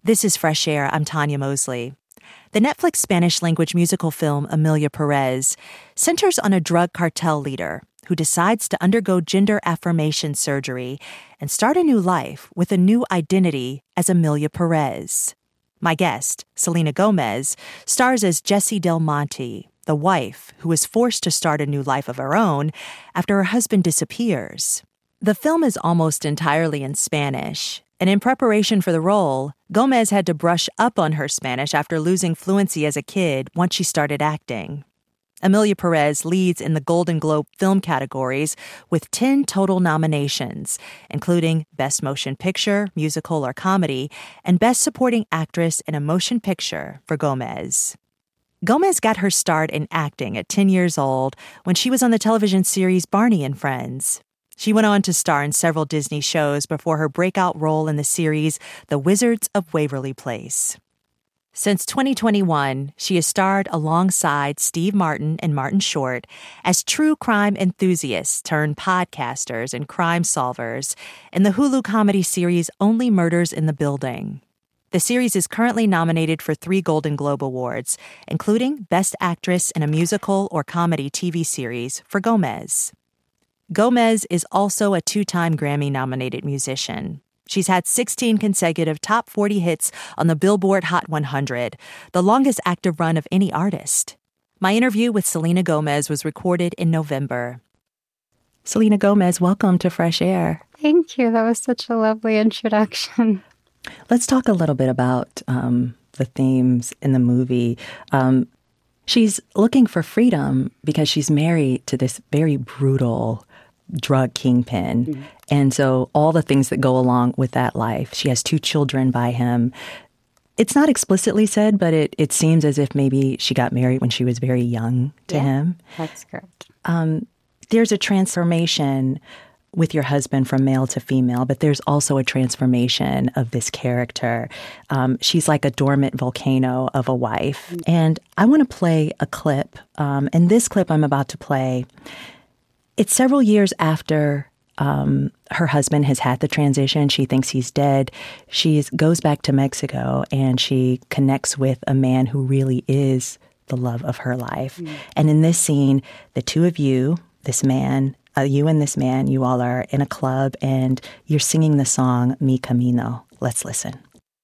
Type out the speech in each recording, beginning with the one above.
This is Fresh Air. I'm Tanya Mosley. The Netflix Spanish-language musical film Emilia Perez centers on a drug cartel leader who decides to undergo gender affirmation surgery and start a new life with a new identity as Emilia Perez. My guest, Selena Gomez, stars as Jessie Del Monte, the wife who is forced to start a new life of her own after her husband disappears. The film is almost entirely in Spanish, and in preparation for the role, Gomez had to brush up on her Spanish after losing fluency as a kid once she started acting. Emilia Perez leads in the Golden Globe film categories with 10 total nominations, including Best Motion Picture, Musical, or Comedy, and Best Supporting Actress in a Motion Picture for Gomez. Gomez got her start in acting at 10 years old when she was on the television series Barney and Friends. She went on to star in several Disney shows before her breakout role in the series The Wizards of Waverly Place. Since 2021, she has starred alongside Steve Martin and Martin Short as true crime enthusiasts turned podcasters and crime solvers in the Hulu comedy series Only Murders in the Building. The series is currently nominated for 3 Golden Globe Awards, including Best Actress in a Musical or Comedy TV Series for Gomez. Gomez is also a 2-time Grammy-nominated musician. She's had 16 consecutive top 40 hits on the Billboard Hot 100, the longest active run of any artist. My interview with Selena Gomez was recorded in November. Selena Gomez, welcome to Fresh Air. Thank you. That was such a lovely introduction. Let's talk a little bit about the themes in the movie. She's looking for freedom because she's married to this very brutal drug kingpin. Mm-hmm. And so all the things that go along with that life. She has 2 children by him. It's not explicitly said, but it seems as if maybe she got married when she was very young to him. That's correct. There's a transformation with your husband from male to female, but there's also a transformation of this character. She's like a dormant volcano of a wife. Mm-hmm. And I want to play a clip. And this clip I'm about to play, it's several years after her husband has had the transition. She thinks he's dead. She goes back to Mexico and she connects with a man who really is the love of her life. Mm. And in this scene, the two of you, this man, you and this man, you all are in a club and you're singing the song Mi Camino. Let's listen.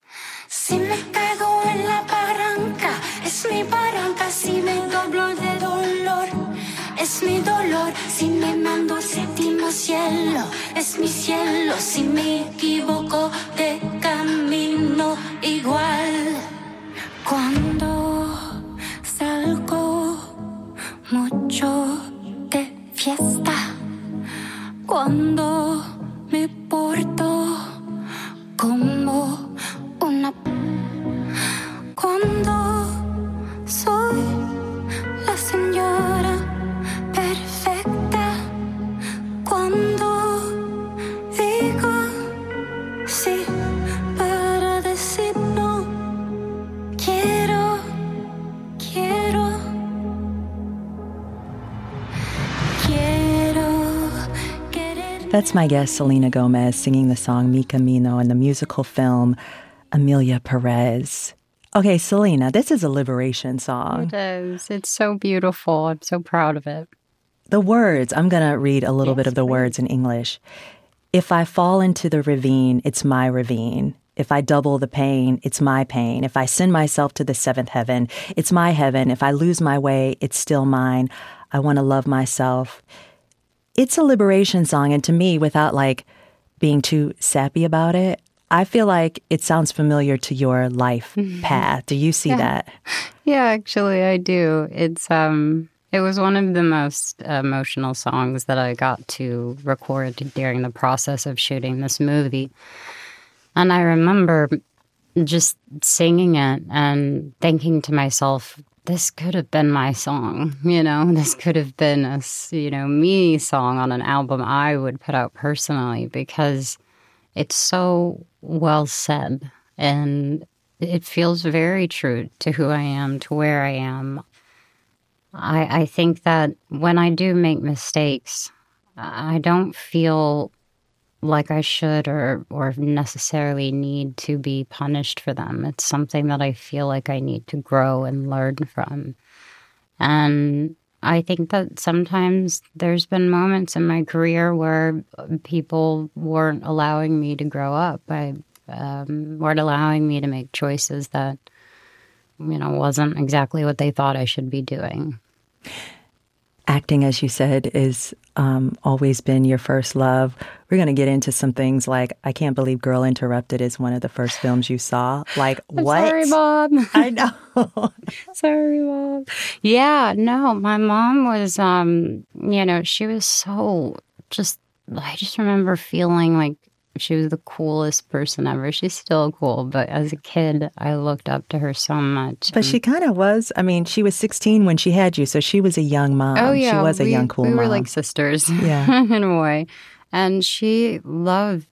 Si me caigo en la barranca, es mi barranca, si me doblo de dolor. Es mi dolor, si me mando al séptimo cielo. Es mi cielo, si me equivoco de camino igual. Cuando salgo mucho de fiesta. Cuando me porto como una. Cuando soy la señora perfecta. Cuando digo sí para decir no. Quiero. That's my guest, Selena Gomez, singing the song Mi Camino in the musical film Emilia Perez. Okay, Selena, this is a liberation song. It is. It's so beautiful. I'm so proud of it. The words, I'm going to read a little bit of the words in English. If I fall into the ravine, it's my ravine. If I double the pain, it's my pain. If I send myself to the 7th heaven, it's my heaven. If I lose my way, it's still mine. I want to love myself. It's a liberation song, and to me, without being too sappy about it, I feel like it sounds familiar to your life path. Do you see that? Yeah, actually, I do. It was one of the most emotional songs that I got to record during the process of shooting this movie. And I remember just singing it and thinking to myself, this could have been my song, this could have been a, me song on an album I would put out personally, because it's so well said and it feels very true to who I am, to where I am. I think that when I do make mistakes, I don't feel like I should or necessarily need to be punished for them. It's something that I feel like I need to grow and learn from. And I think that sometimes there's been moments in my career where people weren't allowing me to grow up. Weren't allowing me to make choices that, wasn't exactly what they thought I should be doing. Acting, as you said, is always been your first love. We're going to get into some things like, I can't believe Girl Interrupted is one of the first films you saw. Like, what? Sorry, Mom. I know. Sorry, Mom. Yeah, no, my mom was, she was so I just remember feeling like she was the coolest person ever. She's still cool, but as a kid, I looked up to her so much. But she kind of was. I mean, she was 16 when she had you, so she was a young mom. Oh, yeah. She was a young, cool mom. We were like sisters, yeah, in a way. And she loved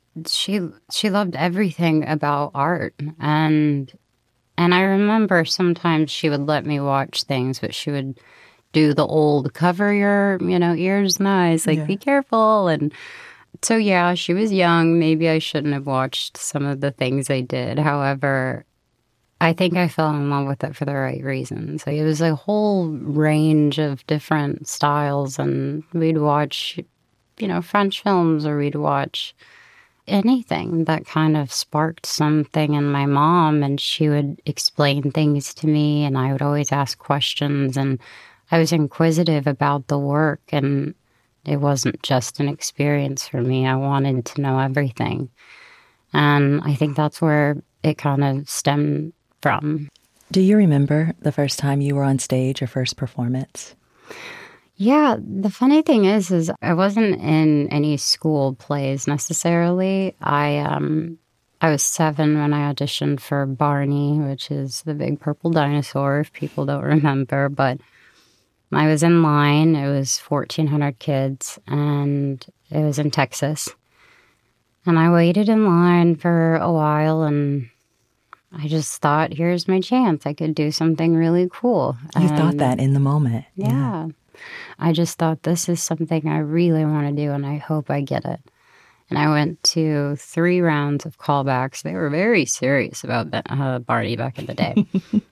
everything about art. And I remember sometimes she would let me watch things, but she would do the old cover your, ears and eyes, like, be careful. And so, yeah, she was young. Maybe I shouldn't have watched some of the things I did. However, I think I fell in love with it for the right reasons. Like, it was a whole range of different styles, and we'd watch, French films, or we'd watch anything that kind of sparked something in my mom, and she would explain things to me, and I would always ask questions, and I was inquisitive about the work, and it wasn't just an experience for me. I wanted to know everything. And I think that's where it kind of stemmed from. Do you remember the first time you were on stage, your first performance? Yeah, the funny thing is I wasn't in any school plays necessarily. I was 7 when I auditioned for Barney, which is the big purple dinosaur, if people don't remember, but I was in line. It was 1,400 kids, and it was in Texas. And I waited in line for a while, and I just thought, here's my chance. I could do something really cool. You thought that in the moment. Yeah. I just thought, this is something I really want to do, and I hope I get it. And I went to 3 rounds of callbacks. They were very serious about Barney back in the day.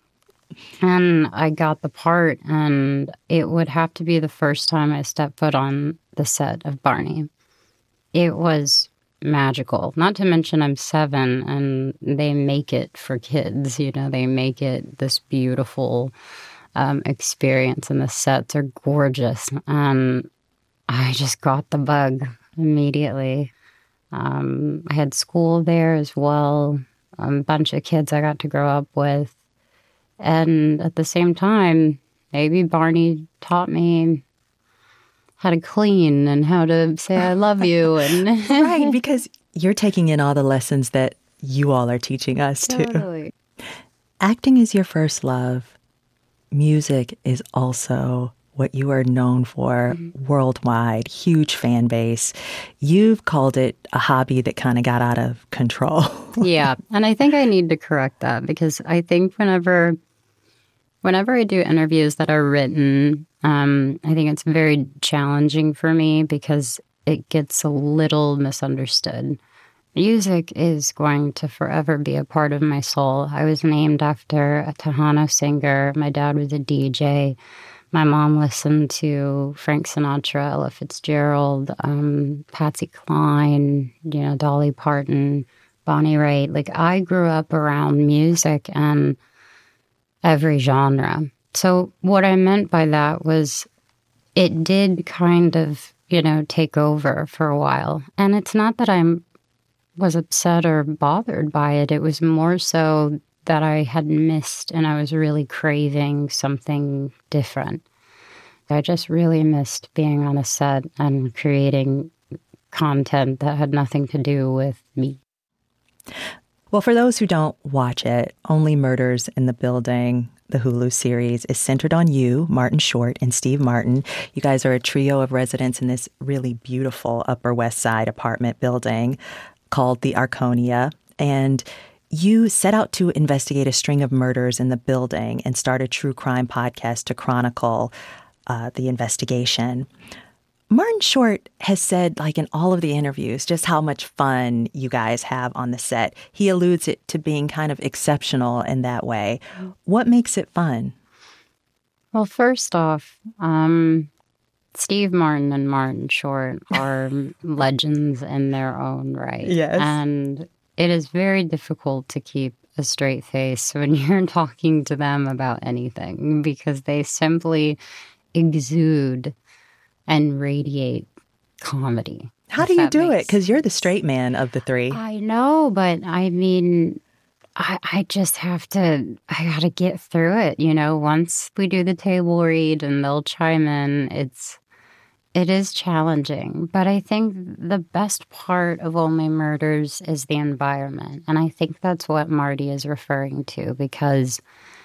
And I got the part, and it would have to be the first time I stepped foot on the set of Barney. It was magical. Not to mention I'm 7, and they make it for kids. They make it this beautiful experience, and the sets are gorgeous. And I just got the bug immediately. I had school there as well, a bunch of kids I got to grow up with. And at the same time, maybe Barney taught me how to clean and how to say I love you. And right, because you're taking in all the lessons that you all are teaching us totally. Too. Acting is your first love. Music is also what you are known for worldwide, huge fan base. You've called it a hobby that kind of got out of control. Yeah, and I think I need to correct that, because I think whenever I do interviews that are written, I think it's very challenging for me because it gets a little misunderstood. Music is going to forever be a part of my soul. I was named after a Tejano singer. My dad was a DJ. My mom listened to Frank Sinatra, Ella Fitzgerald, Patsy Cline, Dolly Parton, Bonnie Raitt. Like, I grew up around music and every genre. So what I meant by that was it did kind of, take over for a while. And it's not that I was upset or bothered by it. It was more so that I had missed, and I was really craving something different. I just really missed being on a set and creating content that had nothing to do with me. Well, for those who don't watch it, Only Murders in the Building, the Hulu series, is centered on you, Martin Short, and Steve Martin. You guys are a trio of residents in this really beautiful Upper West Side apartment building called the Arconia. And you set out to investigate a string of murders in the building and start a true crime podcast to chronicle the investigation. Martin Short has said, like in all of the interviews, just how much fun you guys have on the set. He alludes it to being kind of exceptional in that way. What makes it fun? Well, first off, Steve Martin and Martin Short are legends in their own right. Yes. And it is very difficult to keep a straight face when you're talking to them about anything because they simply exude and radiate comedy. How do you do it? Because you're the straight man of the three. I know, but I mean, I just have to, I got to get through it. You know, once we do the table read and they'll chime in, it is challenging. But I think the best part of Only Murders is the environment. And I think that's what Marty is referring to because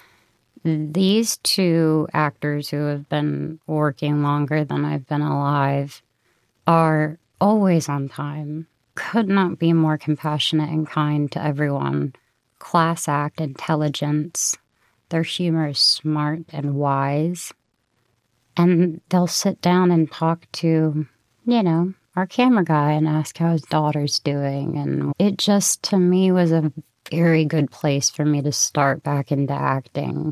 these two actors who have been working longer than I've been alive are always on time, could not be more compassionate and kind to everyone. Class act intelligence. Their humor is smart and wise. And they'll sit down and talk to, you know, our camera guy and ask how his daughter's doing. And it just, to me, was a very good place for me to start back into acting.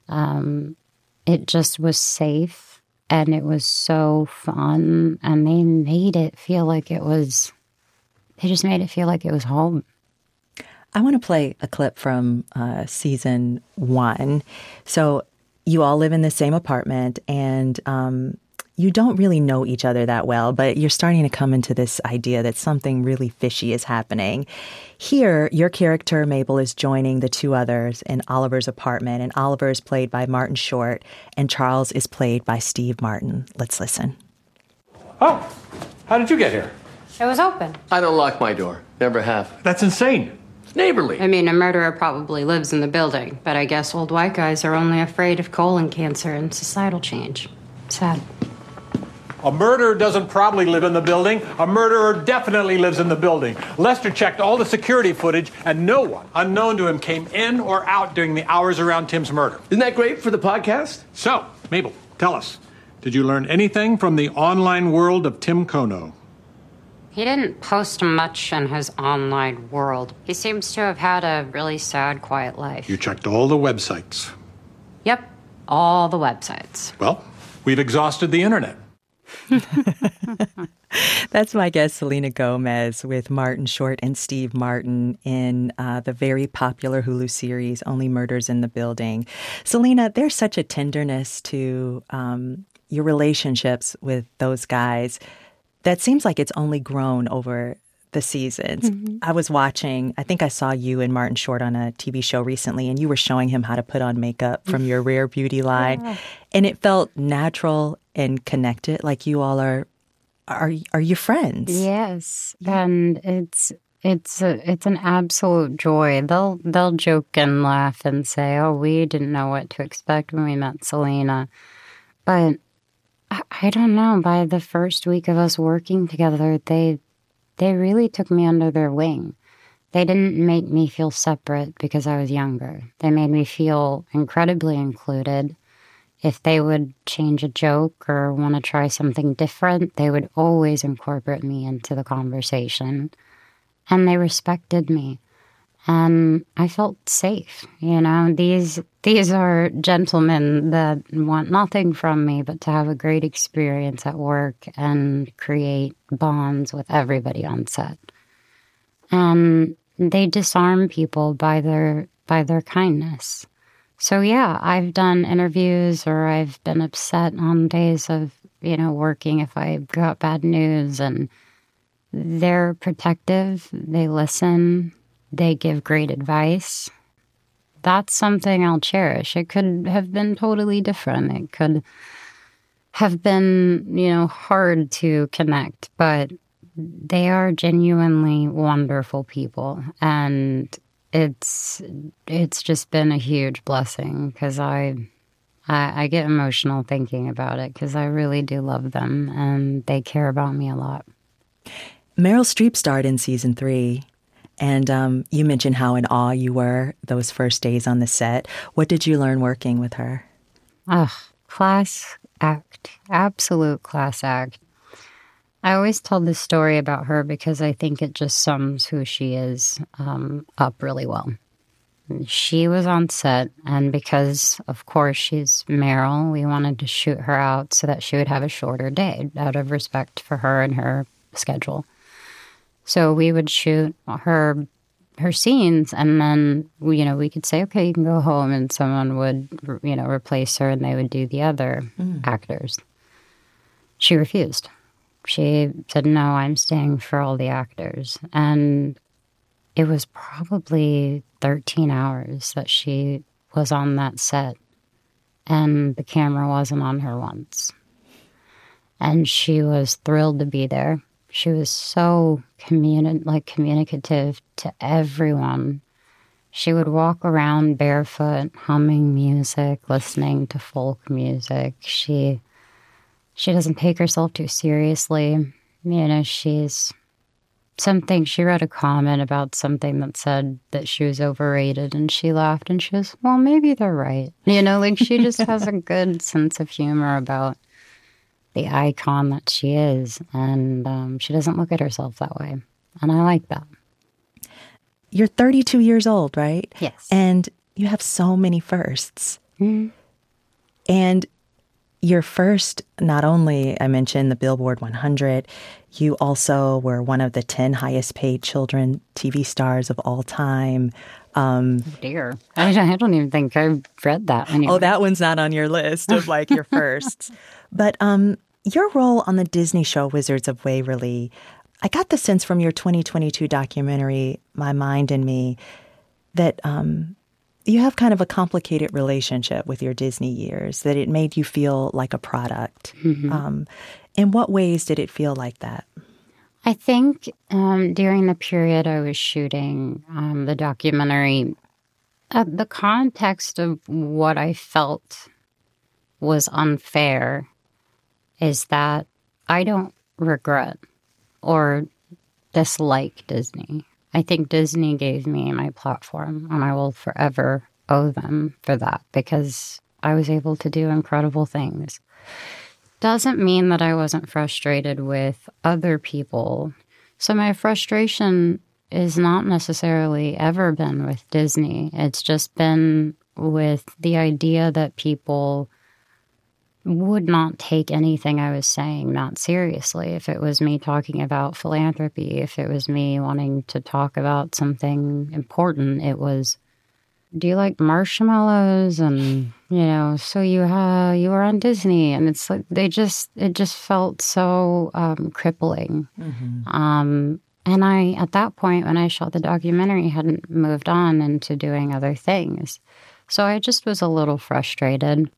It just was safe and it was so fun and they made it feel like it was, they just made it feel like it was home. I want to play a clip from season 1. So you all live in the same apartment and you don't really know each other that well, but you're starting to come into this idea that something really fishy is happening. Here, your character, Mabel, is joining the two others in Oliver's apartment, and Oliver is played by Martin Short, and Charles is played by Steve Martin. Let's listen. Oh, how did you get here? It was open. I don't lock my door. Never have. That's insane. It's neighborly. I mean, a murderer probably lives in the building, but I guess old white guys are only afraid of colon cancer and societal change. Sad. A murderer doesn't probably live in the building. A murderer definitely lives in the building. Lester checked all the security footage, and no one unknown to him came in or out during the hours around Tim's murder. Isn't that great for the podcast? So, Mabel, tell us, did you learn anything from the online world of Tim Kono? He didn't post much in his online world. He seems to have had a really sad, quiet life. You checked all the websites. Yep, all the websites. Well, we've exhausted the internet. That's my guest, Selena Gomez, with Martin Short and Steve Martin in the very popular Hulu series, Only Murders in the Building. Selena, there's such a tenderness to your relationships with those guys that seems like it's only grown over the seasons. Mm-hmm. I was watching, I think I saw you and Martin Short on a TV show recently, and you were showing him how to put on makeup from your Rare Beauty line. Yeah. And it felt natural and connected, like you all are you friends? Yes. And it's an absolute joy. They'll joke and laugh and say, "Oh, we didn't know what to expect when we met Selena." But I don't know, by the first week of us working together, they really took me under their wing. They didn't make me feel separate because I was younger. They made me feel incredibly included. If they would change a joke or want to try something different, they would always incorporate me into the conversation. And they respected me. And I felt safe. You know, these are gentlemen that want nothing from me but to have a great experience at work and create bonds with everybody on set. And they disarm people by their kindness. So yeah, I've done interviews or I've been upset on days of, working if I got bad news, and they're protective, they listen, they give great advice. That's something I'll cherish. It could have been totally different. It could have been, hard to connect, but they are genuinely wonderful people. And it's just been a huge blessing because I get emotional thinking about it because I really do love them and they care about me a lot. Meryl Streep starred in season 3. And you mentioned how in awe you were those first days on the set. What did you learn working with her? Class act. Absolute class act. I always tell this story about her because I think it just sums who she is up really well. She was on set, and because, of course, she's Meryl, we wanted to shoot her out so that she would have a shorter day out of respect for her and her schedule. So we would shoot her scenes, and then, we could say, okay, you can go home, and someone would, replace her, and they would do the other actors. She refused. She said, no, I'm staying for all the actors. And it was probably 13 hours that she was on that set, and the camera wasn't on her once. And she was thrilled to be there. She was so communicative to everyone. She would walk around barefoot, humming music, listening to folk music. She doesn't take herself too seriously. She's something, she read a comment about something that said that she was overrated, and she laughed and she was, well, maybe they're right. She just has a good sense of humor about the icon that she is, and she doesn't look at herself that way. And I like that. You're 32 years old, right? Yes. And you have so many firsts. Mm-hmm. And your first, not only, I mentioned the Billboard 100, you also were one of the 10 highest paid children TV stars of all time. Oh dear. I don't even think I've read that anyway. Oh, that one's not on your list of your firsts. But your role on the Disney show Wizards of Waverly, I got the sense from your 2022 documentary, My Mind and Me, that you have kind of a complicated relationship with your Disney years, that it made you feel like a product. Mm-hmm. In what ways did it feel like that? I think during the period I was shooting the documentary, the context of what I felt was unfair is that I don't regret or dislike Disney. I think Disney gave me my platform, and I will forever owe them for that because I was able to do incredible things. Doesn't mean that I wasn't frustrated with other people. So my frustration is not necessarily ever been with Disney. It's just been with the idea that people would not take anything I was saying not seriously. If it was me talking about philanthropy, if it was me wanting to talk about something important, it was, do you like marshmallows? And, so you were on Disney. And it's like, it just felt so crippling. Mm-hmm. And I, at that point, when I shot the documentary, hadn't moved on into doing other things. So I just was a little frustrated.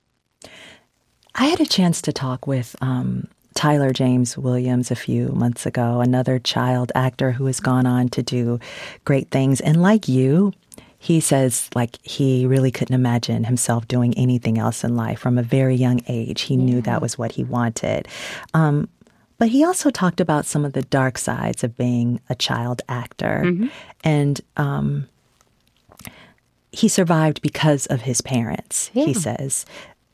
I had a chance to talk with Tyler James Williams a few months ago, another child actor who has gone on to do great things. And like you, he says he really couldn't imagine himself doing anything else in life from a very young age. He knew that was what he wanted. But he also talked about some of the dark sides of being a child actor. Mm-hmm. And he survived because of his parents, he says.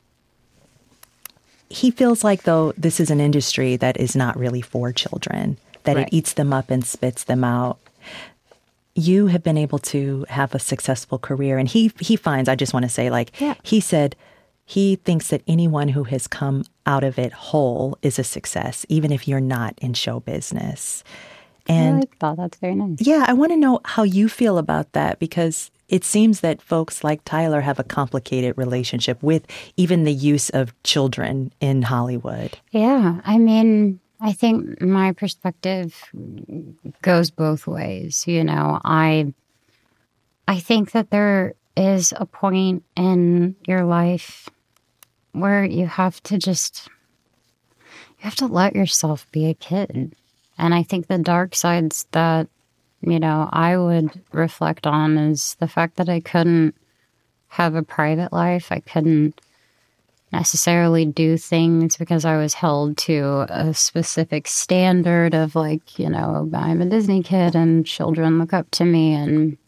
He feels like, though, this is an industry that is not really for children, that it eats them up and spits them out. You have been able to have a successful career. And he finds, I just want to say, he said he thinks that anyone who has come out of it whole is a success, even if you're not in show business. And I like that. That's very nice. Yeah, I want to know how you feel about that, because it seems that folks like Tyler have a complicated relationship with even the use of children in Hollywood. Yeah, I mean, I think my perspective goes both ways. I think that there is a point in your life where you have to let yourself be a kid. And I think the dark sides that I would reflect on is the fact that I couldn't have a private life. I couldn't necessarily do things because I was held to a specific standard of I'm a Disney kid and children look up to me, and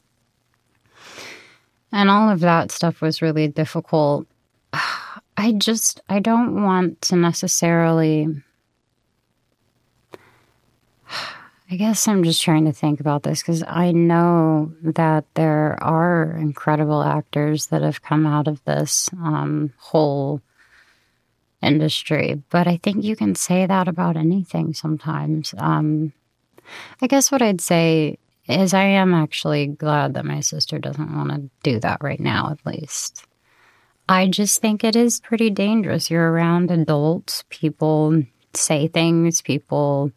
all of that stuff was really difficult. I don't want to necessarily I guess I'm just trying to think about this because I know that there are incredible actors that have come out of this whole industry, but I think you can say that about anything sometimes. I guess what I'd say is I am actually glad that my sister doesn't want to do that right now, at least. I just think it is pretty dangerous. You're around adults, people say things, people,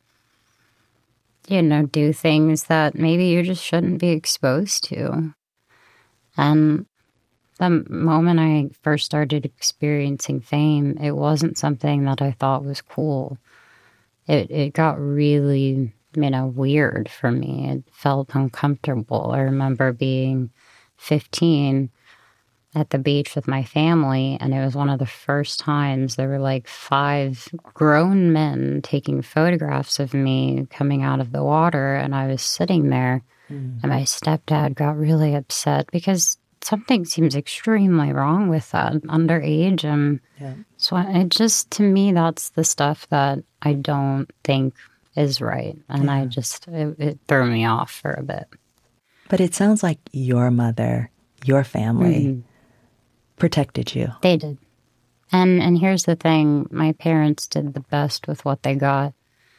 do things that maybe you just shouldn't be exposed to. And the moment I first started experiencing fame, it wasn't something that I thought was cool. It got really, weird for me. It felt uncomfortable. I remember being 15 at the beach with my family, and it was one of the first times there were like 5 grown men taking photographs of me coming out of the water, and I was sitting there, and my stepdad got really upset because something seems extremely wrong with that underage. So it just, to me, that's the stuff that I don't think is right, and it threw me off for a bit. But it sounds like your mother, your family, protected you. They did. And here's the thing. My parents did the best with what they got.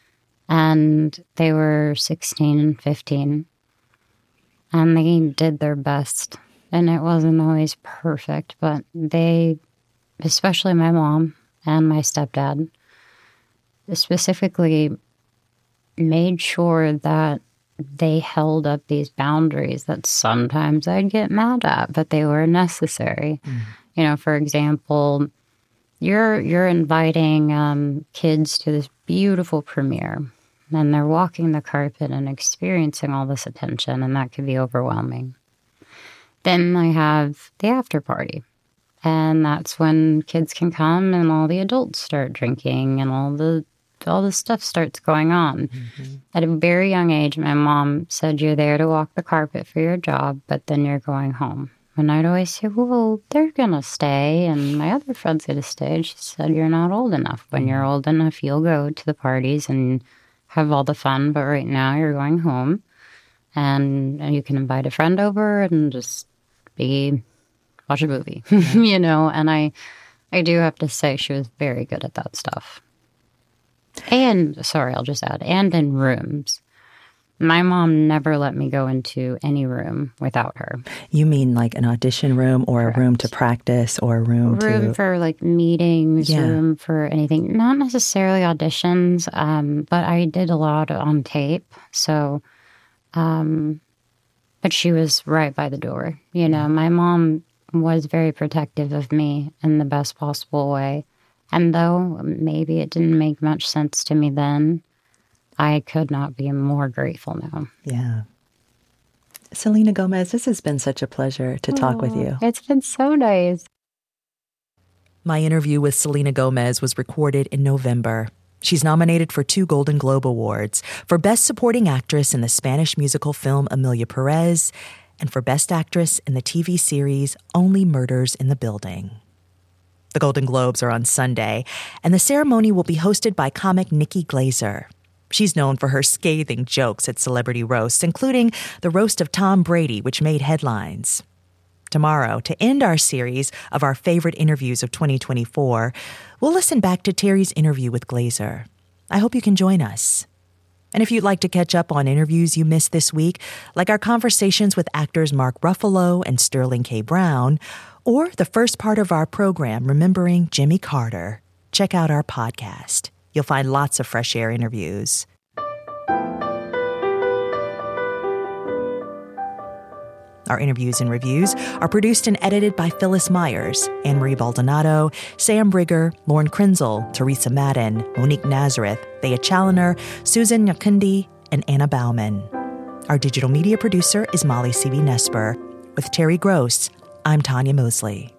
And they were 16 and 15. And they did their best. And it wasn't always perfect. But they, especially my mom and my stepdad, specifically made sure that they held up these boundaries that sometimes I'd get mad at, but they were necessary. For example, you're inviting kids to this beautiful premiere, and they're walking the carpet and experiencing all this attention, and that could be overwhelming. Then I have the after party, and that's when kids can come and all the adults start drinking and all the stuff starts going on. At a very young age, my mom said, you're there to walk the carpet for your job, but then you're going home. And I'd always say, well, they're going to stay, and my other friend's going to stay. And she said, you're not old enough. When you're old enough, you'll go to the parties and have all the fun, but right now you're going home. And you can invite a friend over and just watch a movie, And I do have to say she was very good at that stuff. And, sorry, I'll just add, and in rooms. My mom never let me go into any room without her. You mean like an audition room or Correct. A room to practice or a room for like meetings, room for anything. Not necessarily auditions, but I did a lot on tape. So, but she was right by the door. My mom was very protective of me in the best possible way. And though maybe it didn't make much sense to me then, I could not be more grateful now. Yeah. Selena Gomez, this has been such a pleasure to talk with you. It's been so nice. My interview with Selena Gomez was recorded in November. She's nominated for 2 Golden Globe Awards, for Best Supporting Actress in the Spanish musical film Emilia Perez, and for Best Actress in the TV series Only Murders in the Building. The Golden Globes are on Sunday, and the ceremony will be hosted by comic Nikki Glaser. She's known for her scathing jokes at celebrity roasts, including the roast of Tom Brady, which made headlines. Tomorrow, to end our series of our favorite interviews of 2024, we'll listen back to Terry's interview with Glaser. I hope you can join us. And if you'd like to catch up on interviews you missed this week, like our conversations with actors Mark Ruffalo and Sterling K. Brown, or the first part of our program, Remembering Jimmy Carter, check out our podcast. You'll find lots of fresh air interviews. Our interviews and reviews are produced and edited by Phyllis Myers, Anne-Marie Baldonado, Sam Brigger, Lauren Krenzel, Teresa Madden, Monique Nazareth, Thea Challoner, Susan Nyakundi, and Anna Bauman. Our digital media producer is Molly C.V. Nesper. With Terry Gross, I'm Tanya Mosley.